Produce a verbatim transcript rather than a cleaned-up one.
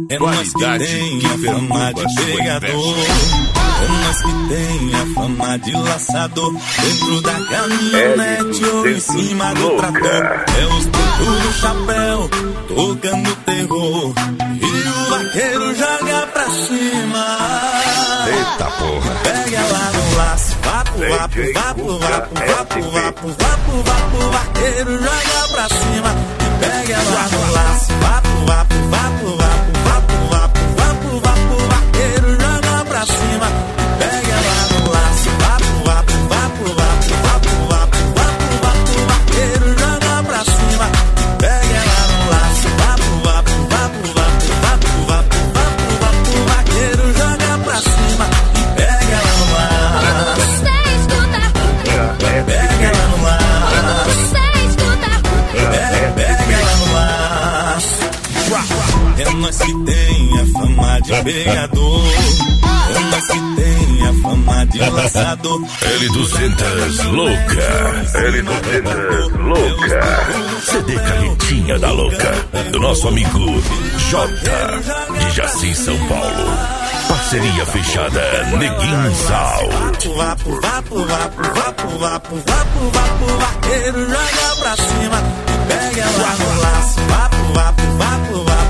É nós que tem a fama de pegador, é nós que tem a fama de laçador. Dentro da caminhonete ou em cima do trator, é os dedos do chapéu tocando terror, e o vaqueiro joga pra cima. Eita porra. Pega lá no laço, vapo, vapo, vapo, vapo, vapo, vapo, vapo, vapo, vaqueiro joga pra cima. Pega lá no laço, vapo, vapo, vapo, vapo, vapo, vapo, vapo, vapo, vaqueiro joga pra cima. Pega lá no laço, vapo, vapo, vapo, vapo, vapo, vapo, vapo, vapo, vaqueiro joga pra cima. Pega lá no laço, vapo, vapo, vapo, vapo, vapo, vapo, vapo, vapo, vaqueiro joga pra cima. Pega lá no laço, pega lá no laço, pega, pega lá no laço. É nós que tem a fama de pegador, é nós que tem a fama de laçador. L duzentos louca, L duzentos louca. C D Canetinha da Louca, do nosso amigo J, de Jaci, São Paulo. Parceria fechada, Neguinho Sal. Vapo, vapo, vapo, vapo, vapo, vapo, vapo, vaqueiro joga pra cima. Pega lá no laço, vapo, vapo, vapo, vapo.